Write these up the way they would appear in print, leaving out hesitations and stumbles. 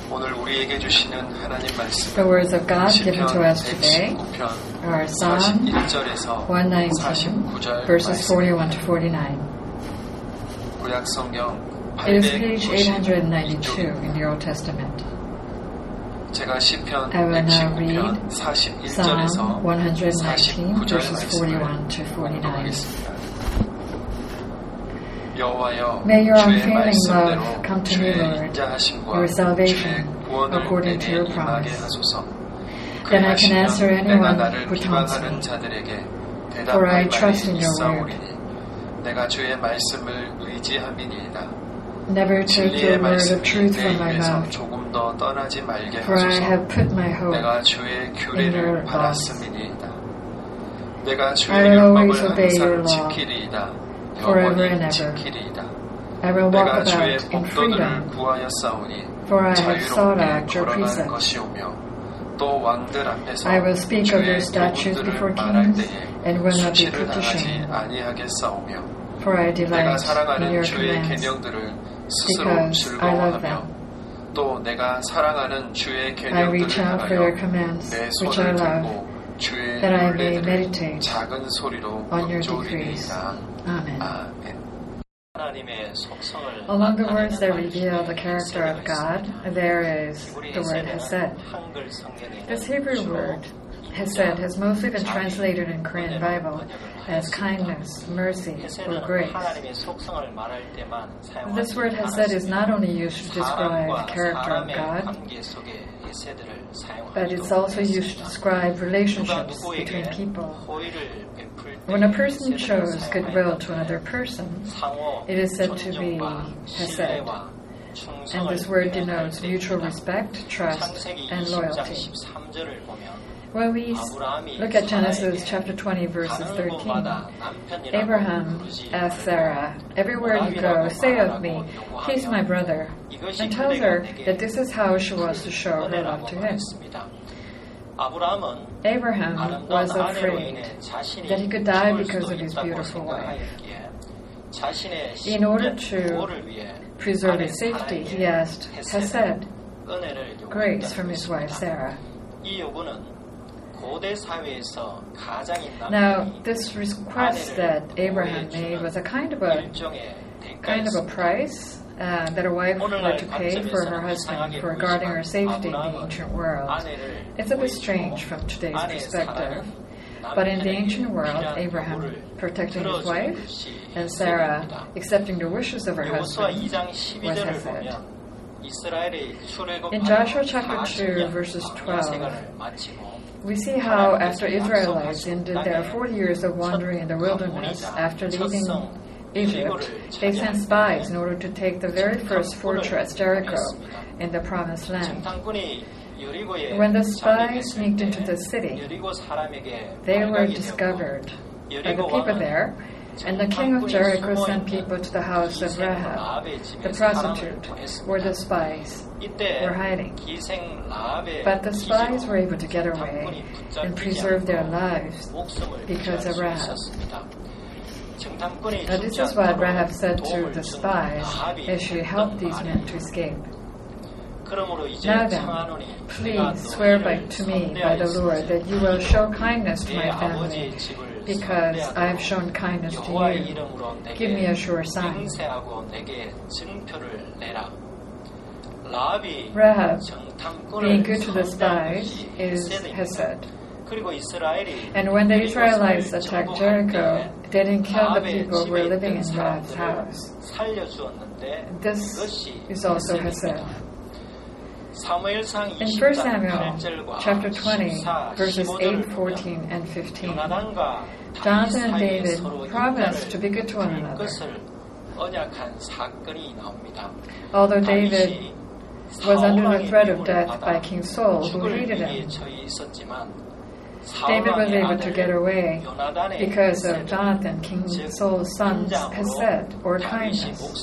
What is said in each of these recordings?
오늘 우리에게 주시는 하나님 말씀 The words of God given to us today 119편 are Psalm 41절에서 119, 49절 verses 41 to 49. 구약 성경 It is page 892 892쪽입니다. in the Old Testament. 제가 시편 I will now 119편 read 41절에서 Psalm 119, 49절 verses 41 말씀을 to 49. 읽겠습니다. 여호와여 May your 주의 unfailing 말씀대로 love come to me, 주의 Lord, 인자하심과 your salvation, 주의 구원을 according to 내게 your 임하게 promise. 하소서. Then I can answer 그리하시면 내가 anyone 나를 who taunts 비방하는 me. 자들에게 For I 대답할 trust in 말이 your word. 있사오리니 내가 주의 말씀을 의지함이니이다. Never take 진리의 your word of 말씀이 truth 내 from my 입에서 mouth, 조금 더 떠나지 말게 for I 하소서. have put my hope. 내가 주의 in your 규례를 laws. 받았음이니이다. 내가 I 주의 will always 율법을 obey your 항상 law, 지키리이다. forever 영원히 and ever. 지키리이다. I will walk 내가 주의 about in 법도들을 freedom, 구하였사오니 for I have sought 자유롭게 out your 걸어가는 precepts. 것이오며 또 왕들 앞에서 I will speak of 주의 your statutes 교훈들을 before 말할 kings, 때에 and will not be 수치를 put to 당하지 shame. 아니하겠사오며 For I 내가 delight in 사랑하는 your 주의 commands, 계명들을 스스로 because I love 즐거워하며 them. 또 내가 사랑하는 주의 I reach 계명들을 out for your 향하여 commands, 내 which I 손을 love, 들고 주의 that I may 율례들을 meditate 작은 소리로 on your decrees. 읊조리리이다. Amen. 아멘. Among the words that reveal the character of God, there is the word Hesed. This Hebrew word, Hesed, has mostly been translated in Korean Bible as kindness, mercy, or grace. This word Hesed is not only used to describe the character of God, but it's also used to describe relationships between people. When a person shows goodwill to another person, it is said to be Hesed, and this word denotes mutual respect, trust, and loyalty. When we look at Genesis chapter 20, verses 13, Abraham asked Sarah, "Everywhere you go, say of me, he's my brother," and tells her that this is how she was to show her love to him. Abraham was afraid that he could die because of his beautiful wife. In order to preserve his safety, he asked Hesed, grace, from his wife Sarah. Now, this request that Abraham made was a kind of a price that a wife were to pay for her husband for guarding her safety in the ancient world. It's a bit strange from today's perspective, but in the ancient world, Abraham protecting his wife and Sarah accepting the wishes of her husband was Hesed. In Joshua chapter 2, verses 12, we see how after Israelites ended their 40 years of wandering in the wilderness, after leaving Egypt, they sent spies in order to take the very first fortress, Jericho, in the Promised Land. When the spies sneaked into the city, they were discovered by the people there, and the king of Jericho sent people to the house of Rahab, the prostitute, where the spies were hiding. But the spies were able to get away and preserve their lives because of Rahab. Now, this is what Rahab said to the spies as she helped these men to escape. Now then, please swear to me by the Lord that you will show kindness to my family, because I have shown kindness to you. Give me a sure sign. Rahab, being good to the spies, is Hesed. And when the Israelites attacked Jericho, they didn't kill the people who were living in Rahab's house. This is also Hesed. In 1 Samuel chapter 20, verses 8, 14, and 15, Jonathan and David promised to be good to one another. Although David was under the threat of death by King Saul, who hated him, David was able to get away because of Jonathan, King Saul's son's Hesed, or kindness.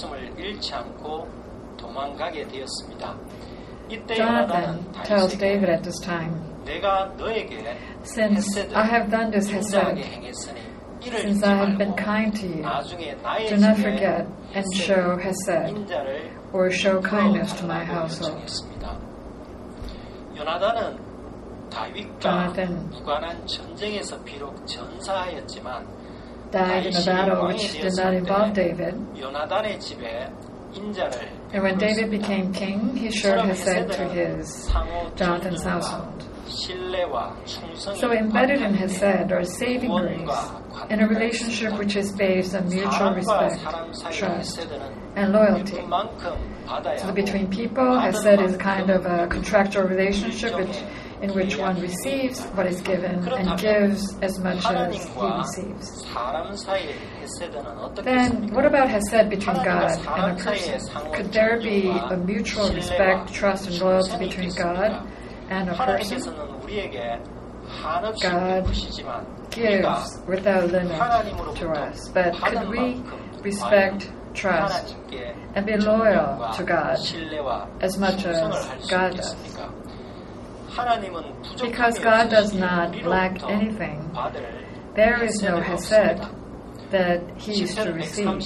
Jonathan tells David at this time, "Since I have done this Hesed, since I have been kind to you, do not forget and show Hesed, or show kindness to my household." Jonathan died in a battle which did not involve David. And when David became king, he showed Hesed to Jonathan's household. So embedded in Hesed are saving grace and a relationship which is based on mutual respect, trust, and loyalty. So between people, Hesed is kind of a contractual relationship in which one receives what is given and gives as much as he receives. Then, what about Hesed between God and a person? Could there be a mutual respect, trust, and loyalty between God and a person? God gives without limit to us, but could we respect, trust, and be loyal to God as much as God does? Because God does not lack anything, there is no Hesed that He is to receive.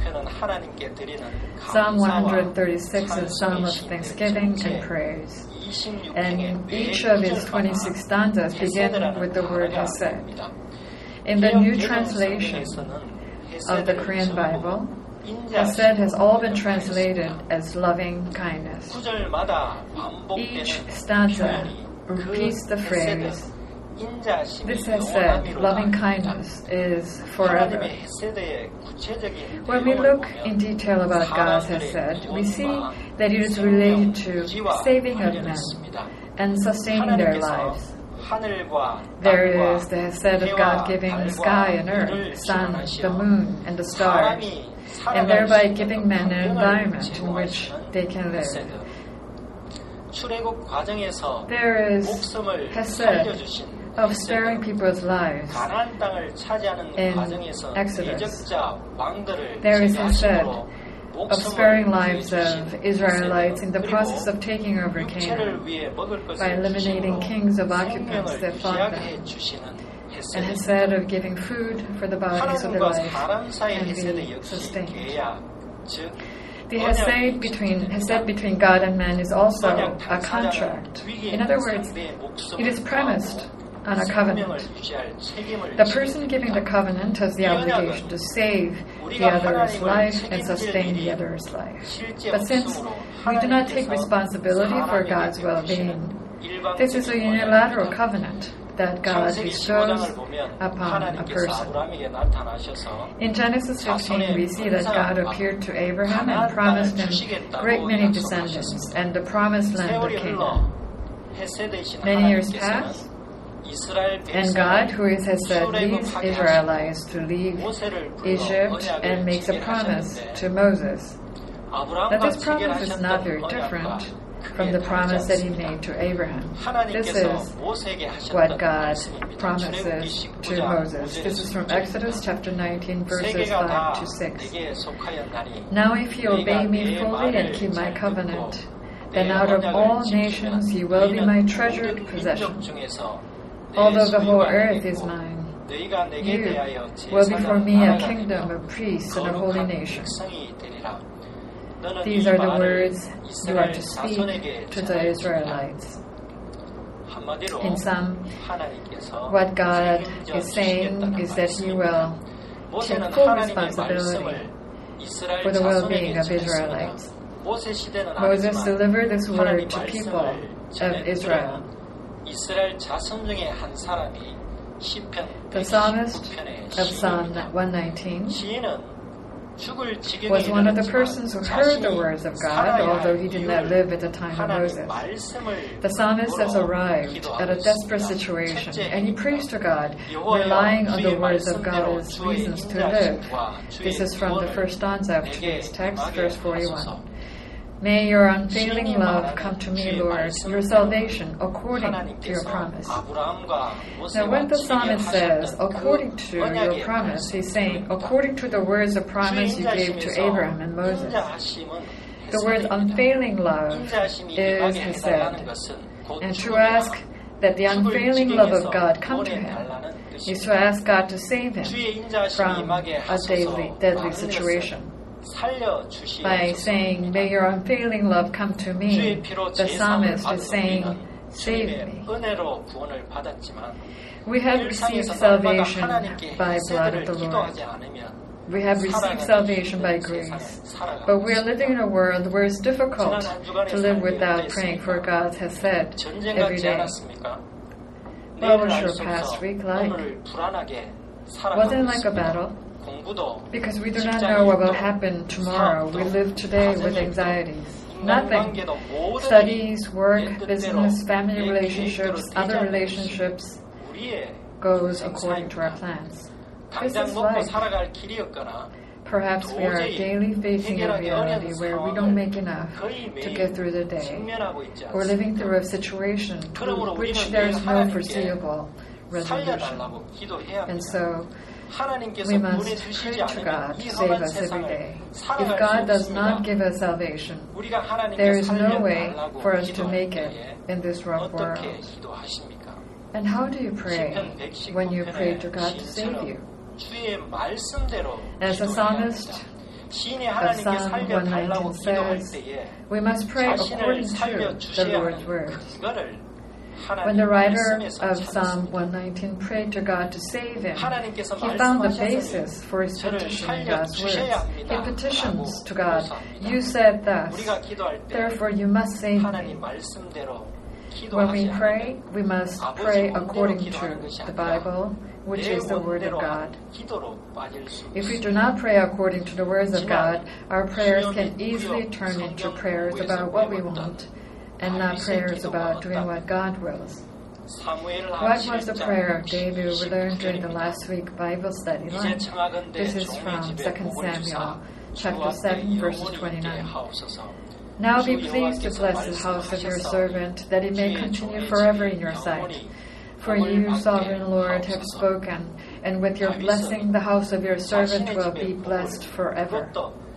Psalm 136 is a psalm of thanksgiving and praise, and each of its 26 stanzas begin with the word Hesed. In the new translation of the Korean Bible, Hesed has all been translated as loving kindness. Each stanza repeats the phrase, this Hesed, loving kindness, is forever. When we look in detail about God's Hesed, we see that it is related to saving of men and sustaining their lives. There is the Hesed of God giving the sky and earth, sun, the moon, and the stars, and thereby giving men an environment in which they can live. There is Hesed of sparing people's lives in Exodus. There is Hesed of sparing lives of Israelites in the process of taking over Canaan by eliminating kings of occupants that fought them. And Hesed of giving food for the body so their life can be sustained. The Hesed between God and man is also a contract. In other words, it is premised on a covenant. The person giving the covenant has the obligation to save the other's life and sustain the other's life. But since we do not take responsibility for God's well-being, this is a unilateral covenant that God bestows upon a person. In Genesis 15, we see that God appeared to Abraham and promised him great many descendants and the promised land of Canaan. Many years passed, and God, who is Hesed, leads Israelites to leave Egypt and makes a promise to Moses. Now this promise is not very different from the promise that He made to Abraham. This is what God promises to Moses. This is from Exodus chapter 19, verses 5 to 6. Now if you obey me fully and keep my covenant, then out of all nations you will be my treasured possession. Although the whole earth is mine, you will be for me a kingdom of priests and a holy nation. These are the words you are to speak to the Israelites. In sum, what God is saying is that He will take full responsibility for the well-being of Israelites. Moses delivered this word to people of Israel. The psalmist of Psalm 119 was one of the persons who heard the words of God, although he did not live at the time of Moses. The psalmist has arrived at a desperate situation, and he prays to God, relying on the words of God as reasons to live. This is from the first stanza of today's text, verse 41. May your unfailing love come to me, Lord, your salvation according to your promise. Now when the psalmist says, according to your promise, he's saying, according to the words of promise you gave to Abraham and Moses. The word unfailing love is Hesed. And to ask that the unfailing love of God come to him is to ask God to save him from a deadly situation. By saying, may your unfailing love come to me, the psalmist is saying, save me. 은혜로 구원을 받았지만 We have received salvation by blood of the Lord. We have received salvation by grace. But we are living in a world where it's difficult to live without praying for God has said every day. What was your past week like? Wasn't it like a battle? Because we do not know what will happen tomorrow. We live today with anxieties. Nothing. Studies, work, business, family relationships, other relationships goes according to our plans. This is life. Perhaps we are daily facing a reality where we don't make enough to get through the day. We're living through a situation to which there is no foreseeable resolution. And so, we must pray to God to save us every day. If God does not give us salvation, there is no way for us to make it in this rough world. And how do you pray when you pray to God to save you? As the psalmist of Psalm 119 says, we must pray according to the Lord's words. When the writer of Psalm 119 prayed to God to save him, he found the basis for his petition in God's words. He petitions to God, "You said thus, therefore you must save me." When we pray, we must pray according to the Bible, which is the Word of God. If we do not pray according to the words of God, our prayers can easily turn into prayers about what we want, and not prayers about doing what God wills. What was the prayer of David we learned during the last week Bible study line? This is from 2 Samuel chapter 7, verses 29. Now be pleased to bless the house of your servant, that it may continue forever in your sight. For you, sovereign Lord, have spoken, and with your blessing the house of your servant will be blessed forever.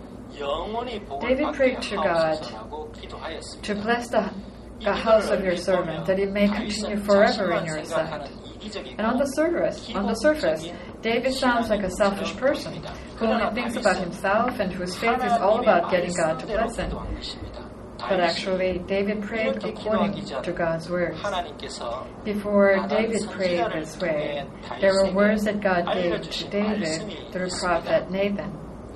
David prayed to God to bless the house of your servant, that it may continue forever in your sight. And on the surface, David sounds like a selfish person who only thinks about himself and whose faith is all about getting God to bless him. But actually, David prayed according to God's words. Before David prayed this way, there were words that God gave to David through prophet Nathan.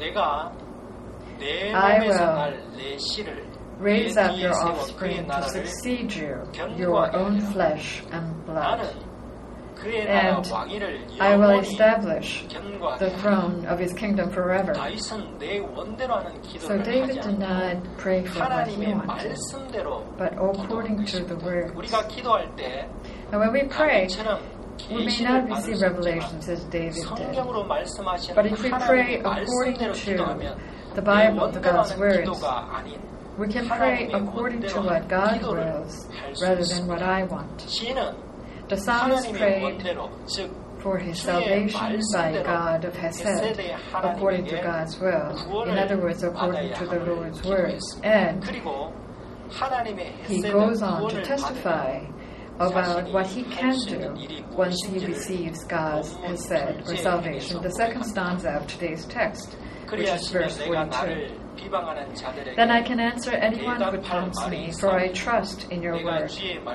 I will raise up your offspring to succeed you, your own flesh and blood. And I will establish the throne of his kingdom forever. So David did not pray for what he wanted, but according to the words. And when we pray, we may not receive revelations as David did. But if we pray according to the Bible, to God's words, we can pray according to what God wills rather than what I want. The psalmist prayed for his salvation by God of Hesed, according to God's will. In other words, according to the Lord's words. And he goes on to testify about what he can do once he receives God's Hesed, or salvation. The second stanza of today's text, which is verse 42. Then I can answer anyone who taunts me, for I trust in your word.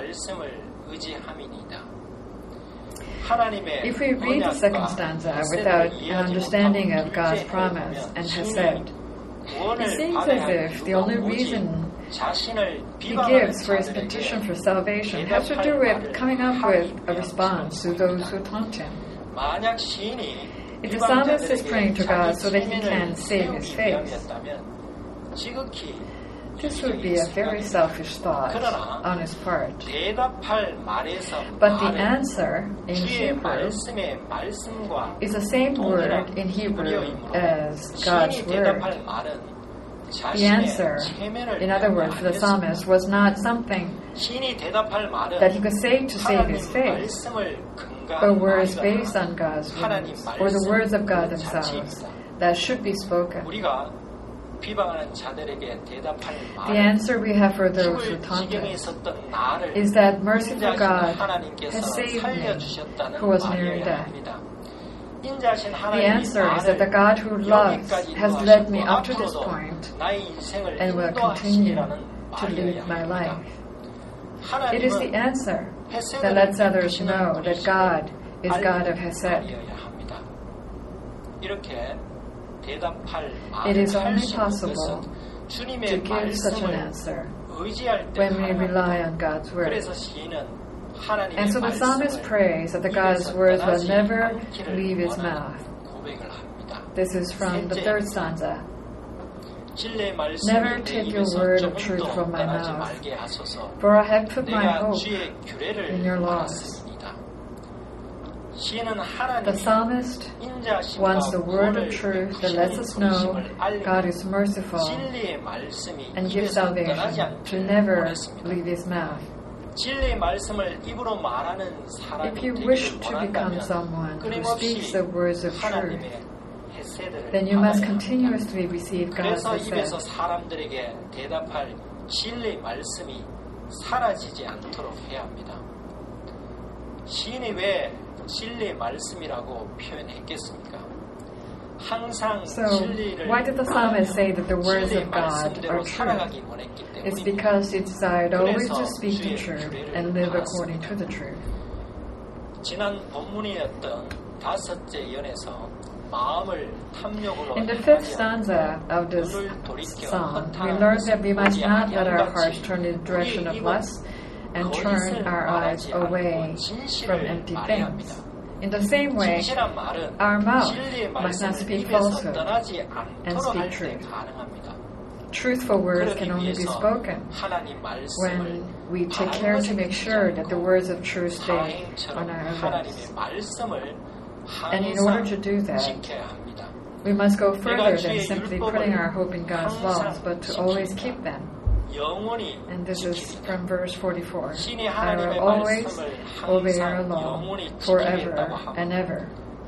If we read the second stanza without an understanding of God's promise and Hesed, it seems as if the only reason he gives for his petition for salvation has to do with coming up with a response to those who taunt him. If the psalmist is praying to God so that he can save his face, this would be a very selfish thought on his part. But the answer in Hebrew is the same word in Hebrew as God's word. The answer, in other words, for the psalmist was not something that he could say to save his face, but words based on God's words, or the words of God themselves that should be spoken. The answer we have for those who taunt us is that merciful God has saved me, who was near death. The answer is that the God who loves has led me up to this point and will continue to lead my life. It is the answer that lets others know that God is God of Hesed. It is only possible to give such an answer when we rely on God's Word. And so the psalmist prays that the God's words will never leave his mouth. This is from the third stanza. Never take your word of truth from my mouth, for I have put my hope in your laws. The psalmist wants the word of truth that lets us know God is merciful and gives salvation to never leave his mouth. If you wish to become someone who speaks the words of truth, then you must continuously receive God's Hesed. 사람들에게 대답할 진리의 말씀이 사라지지 않도록 해야 합니다. 시인이 왜 진리의 말씀이라고 표현했겠습니까? 항상 진리를 why did the psalmist say that the words of God are true? It's because he desired always to speak the truth and live according to the truth. 지난 본문이었던 다섯째 연에서 In the fifth stanza of this psalm, we learn that we must not let our hearts turn in the direction of lust and turn our eyes away from empty things. In the same way, our mouth must not speak falsehood and speak truth. Truthful words can only be spoken when we take care to make sure that the words of truth stay on our lips. And in order to do that, we must go further than simply putting our hope in God's laws, but to always keep them. And this is from verse 44. I will always obey your law forever and ever.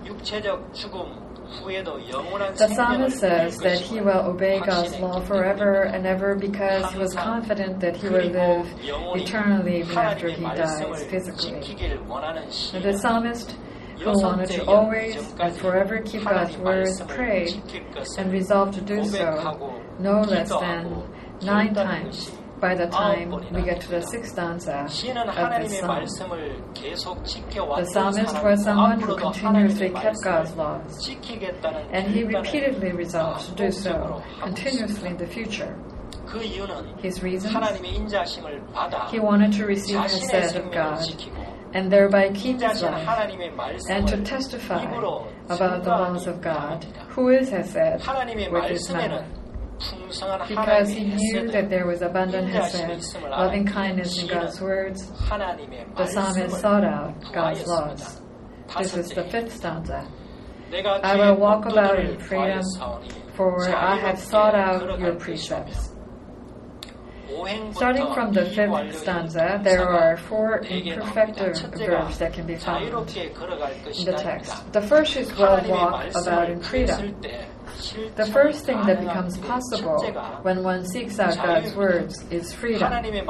The psalmist says that he will obey God's law forever and ever because he was confident that he will live eternally even after he dies physically. And the psalmist who wanted to always and forever keep God's words prayed and resolved to do so no less than 9 times by the time we get to the sixth stanza of this psalm. The psalmist was someone who continuously kept God's laws, and he repeatedly resolved to do so continuously in the future. His reasons? He wanted to receive the Hesed of God and thereby keep his life, and to testify about the laws of God, who is Hesed, with his mouth. Because he knew that there was abundant Hesed, loving kindness in God's words, the psalmist sought out God's laws. This is the fifth stanza. I will walk about in freedom, for I have sought out your precepts. Starting from the fifth stanza, there are 4 imperfective verbs that can be found in the text. The first is will walk about in freedom. The first thing that becomes possible when one seeks out God's words is freedom.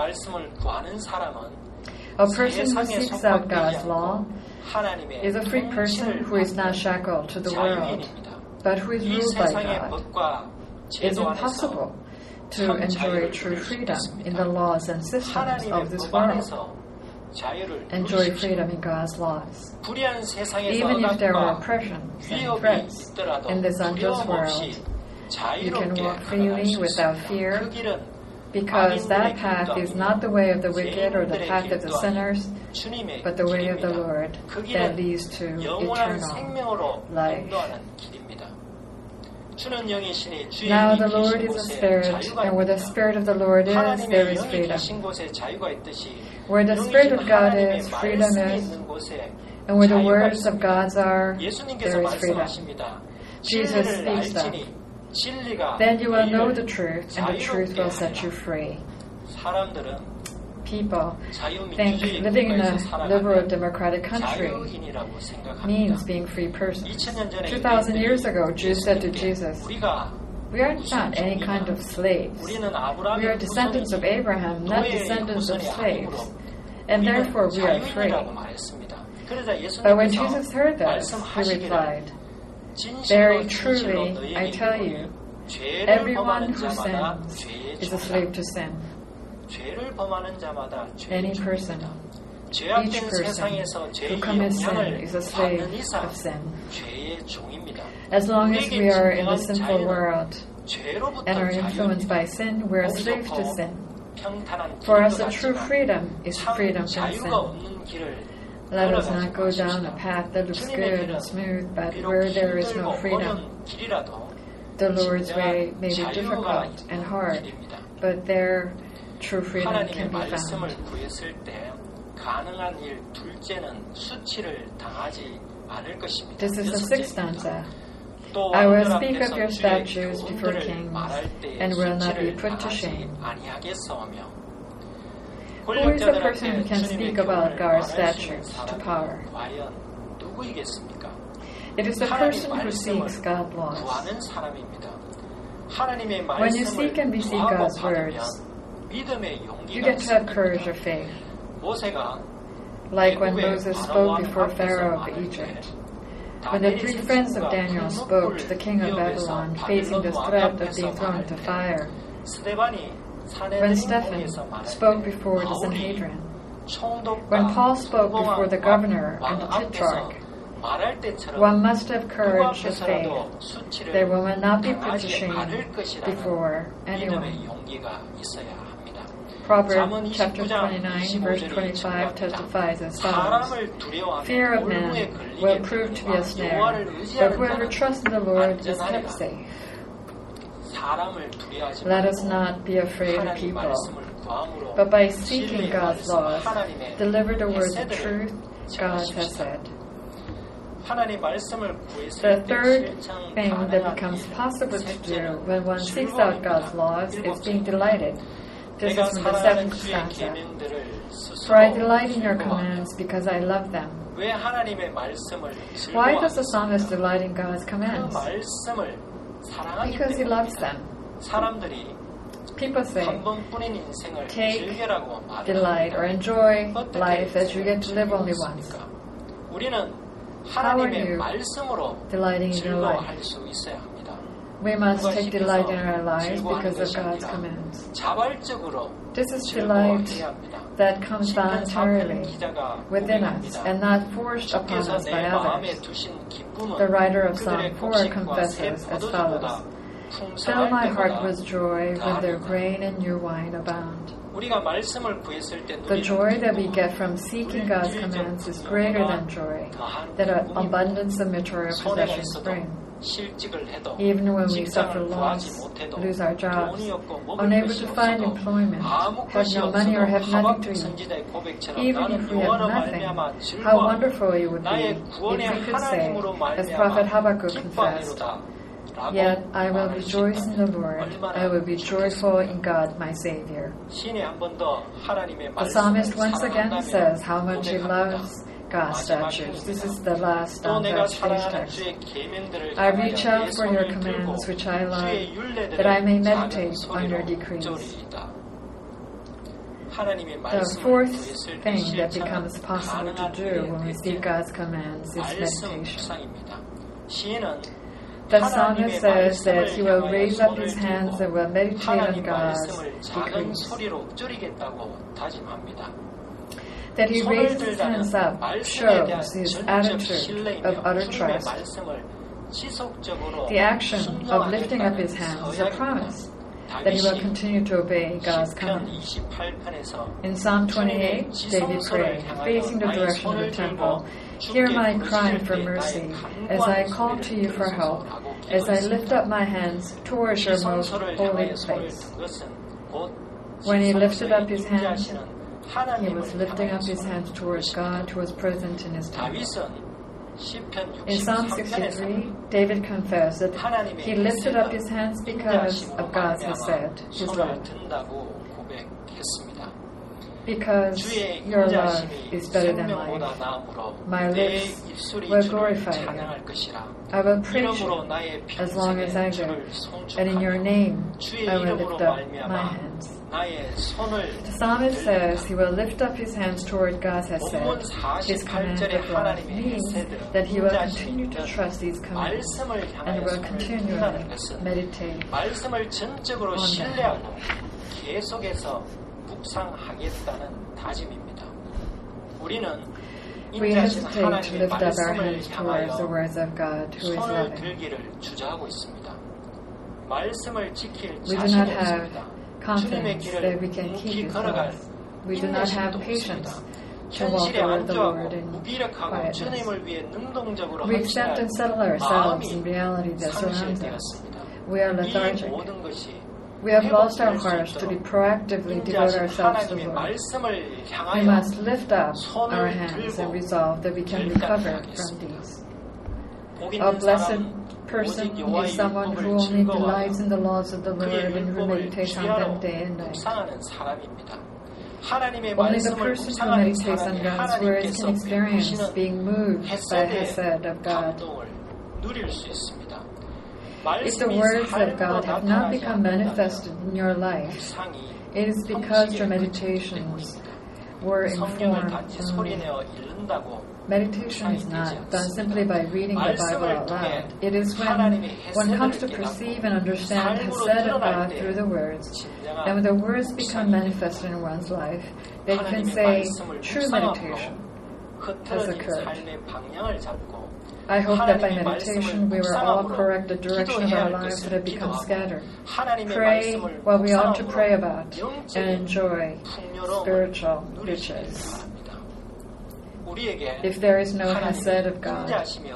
A person who seeks out God's law is a free person who is not shackled to the world, but who is ruled by God. It is impossible to enjoy true freedom in the laws and systems of this world. Enjoy freedom in God's laws. Even if there are oppressions and threats in this unjust world, you can walk freely without fear, because that path is not the way of the wicked or the path of the sinners, but the way of the Lord that leads to eternal life. Now the Lord is a spirit, and where the Spirit of the Lord is, there is freedom. Where the Spirit of God is, freedom is, and where the words of God are, there is freedom. Jesus speaks up. Then you will know the truth, and the truth will set you free. People think living in a liberal democratic country means being free persons. 2,000 years ago, Jews said to Jesus, "We are not any kind of slaves. We are descendants of Abraham, not descendants of slaves, and therefore we are free." But when Jesus heard that, he replied, "Very truly, I tell you, everyone who sins is a slave to sin. 죄를 범하는 자마다 Any 죄의 person, 종입니다. each 죄악된 person 세상에서 who 죄의 commits sin 영향을 is a slave 받는 이상 of sin. 죄의 종입니다. As long as we are in the 우리에게 sinful 진정한 world 죄로부터 and are influenced by 자유입니다. sin, we are slaves to sin. 평탄한 For us, 길인 the 것 true 같지만 freedom is 참 freedom from sin. 자유가 없는 길을 Let us 걸어가지 not go down a 마십시다. path that looks 주님의 good 길은 and smooth, but 비록 where there is no 힘들고 freedom. 어려운 길이라도 The Lord's way 진정한 may be 자유가 difficult and 있는 hard, 길입니다. but there true freedom 하나님의 can be 말씀을 found. 구했을 때 가능한 일 둘째는 수치를 당하지 않을 것입니다. This is the sixth stanza. 또 I will 왕들 speak of 앞에서 your 주의 statutes before 교훈들을 kings 말할 때에 and will not be 수치를 put to 당하지 shame. 아니하겠사오며 Who is the person who can speak about God's statutes to power? 과연 누구이겠습니까? It is the person who seeks God's laws. 구하는 사람입니다. 하나님의 When you 말씀을 seek and receive 구하고 God's 받으면 words, 믿음의 You 용기가 get to have 생깁니다. courage or faith, 모세가 like when 애굽의 Moses spoke 바로왕 before 앞에서 Pharaoh of 말할 때 Egypt. When the three friends of Daniel spoke to the king of Babylon, facing the threat of being thrown into fire. When Stephen spoke before the Sanhedrin. When Paul spoke before the governor and the tetrarch. One must have courage of faith. They will not be put to shame before anyone. Proverbs chapter 29, verse 25 testifies as follows. Fear of man will prove to be a snare, but whoever trusts in the Lord is kept safe. Let us not be afraid of people, but by seeking God's laws, deliver the words of truth God has said. The third thing that becomes possible to do when one seeks out God's laws is being delighted. This is from the seventh stanza. For I delight in your commands because I love them. Why does the psalmist delight in God's commands? Because he loves them. People say, take delight or enjoy life as you get to live only once. How are you delighting in your life? We must take delight in our lives because of God's commands. This is delight that comes voluntarily within us and not forced upon us by others. The writer of Psalm 4 confesses as follows, Fill my heart with joy when their grain and new wine abound. The joy that we get from seeking God's commands is greater than joy that an abundance of material possessions bring. Even when we suffer loss, lose our jobs, unable to find employment, have no money or have nothing to eat, even if we have nothing, how wonderful it would be if we could say, as Prophet Habakkuk confessed, Yet I will rejoice in the Lord, I will be joyful in God my Savior. The psalmist once again says how much he loves God's statutes. This is the last stanza of today's text. I reach out for your commands, which I love, that I may meditate on your decrees. The fourth thing that becomes possible to do when we seek God's commands is meditation. The psalmist says that he will raise up his hands and will meditate on God's decrees. That he raised his hands up shows his attitude of utter trust. The action of lifting up his hands is a promise that he will continue to obey God's commands. In Psalm 28, David prayed, facing the direction of the temple, Hear my cry for mercy, as I call to you for help, as I lift up my hands towards your most holy place. When he lifted up his hands, he was lifting up his hands towards God who was present in his temple. In Psalm 63, David confessed that he lifted up his hands because of God has said, his love. Because your love is better than life, my lips will glorify you. I will praise you as long as I live, and in your name I will lift up my hands. The psalmist says he will lift up his hands toward God has said. His command of love means that he will continue to trust these commands and will continually meditate on them. 묵상하겠다는 다짐입니다. 우리는 We 인자하신 hesitate to 하나님의 lift up our 말씀을 hands towards the 향하여 words of God, who is 손을 loving. 들기를 주저하고 있습니다. 말씀을 지킬 We do 자신이 not have 없습니다. 주님의 confidence that 길을 we can keep 묵묵히 His 걸어갈 laws. We do not have 인내심도 patience 없습니다. to walk 현실에 toward the Lord 안주하고 in 무기력하고 quietness. 주님을 위해 능동적으로 We accept 헌신할 and settle ourselves in 마음이 reality that surrounds us. 상실되었습니다. We are 이 lethargic. 모든 것이 We have lost our 회복될 수 hearts to be 있도록 proactively devote 인자하신 ourselves to the 하나님의 Lord. 말씀을 We 향하여 must lift up 손을 our hands and 들고 resolve that we can recover 결단하겠습니다. from these. 복 A 있는 blessed 사람 person 오직 여호와의 is someone who 율법을 only 즐거워하며 delights in the laws of the 그의 Lord and who 율법을 meditates on 주야로 them day and night. 묵상하는 사람입니다. 하나님의 Only the 말씀을 person who 묵상하는 meditates on 사람이 God's words 하나님께서 can experience 베푸시는 being moved by 헤세드의 Hesed of God. 감동을 누릴 수 있습니다. If the 말씀이 words of 삶으로 God have not 나타나지 become manifested in your life, 묵상이 it is because your 성취에 meditations were 성경을 informed 단지 only. 소리내어 읽는다고 Meditation is not done simply by reading the Bible out loud. It is when one comes to perceive and understand Hesed of God through the words, and when the words become manifested in one's life, that you can say true meditation has occurred. 삶의 방향을 잡고 I hope that by meditation we will all correct the direction of our lives that have become scattered. Pray what we ought to pray about and enjoy spiritual riches. If there is no Hesed of God,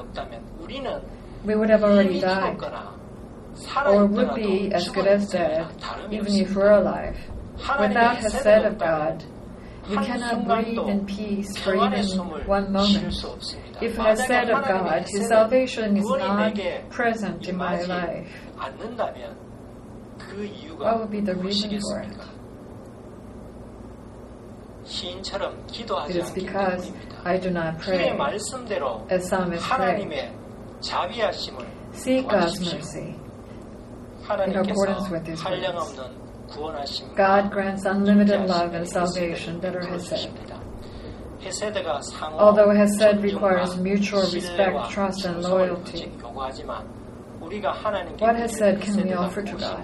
we would have already died, or would be as good as dead, even if we're alive. Without Hesed of God, we cannot breathe in peace for even one moment. If Hesed of God, His salvation is not present in my life, what would be the reason for it? It is because I do not pray as psalmists pray. Seek God's mercy in accordance with His words. God grants unlimited love and salvation that are Hesed. Although Hesed requires mutual respect, trust, and loyalty, what Hesed can we offer to God?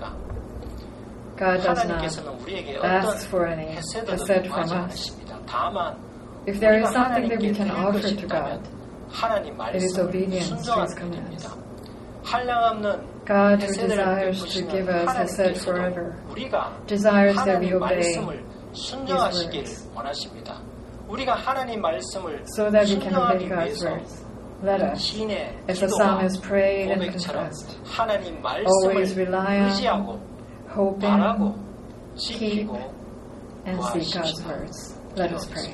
God does not ask for any Hesed from us. If there is something that we can offer to God, it is obedience to His commands. God, who desires to give us Hesed forever, desires that we obey His words, so that we can obey God's words. Let us, as the psalmist prayed and confessed, always rely on, hope in, keep, and seek God's words. Let us pray.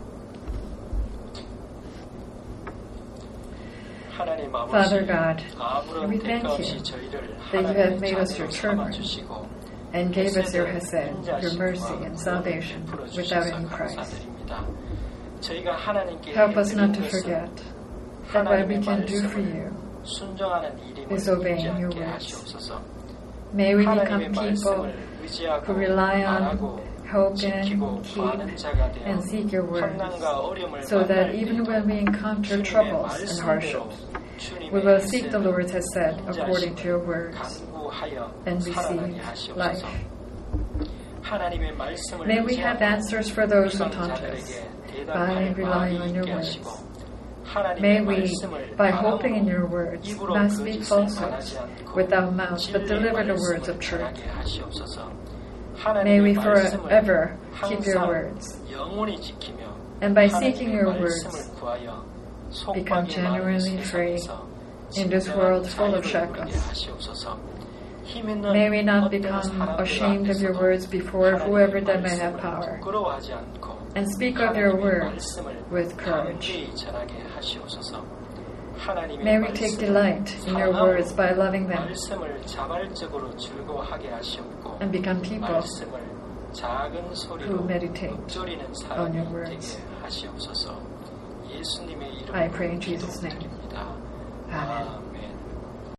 Father God, we thank you that you have made us your children and gave us your Hesed, your mercy and salvation without any price. Help us not to forget that what we can do for you is obeying your words. May we become people who rely on, hope in, keep, and seek your words, so that even when we encounter troubles and hardships, we will seek the Lord's Hesed according to your words and receive life. May we have answers for those who taunt us by relying on your words. May we, by hoping in your words, not speak falsehoods with our mouths, but deliver the words of truth. May we forever keep your words, and by seeking your words, become genuinely free in this world full of shackles. May we not become ashamed of your words before whoever that may have power, and speak of your words with courage. May we take delight in your words by loving them, and become people who meditate on your words. I pray in Jesus' name. Amen.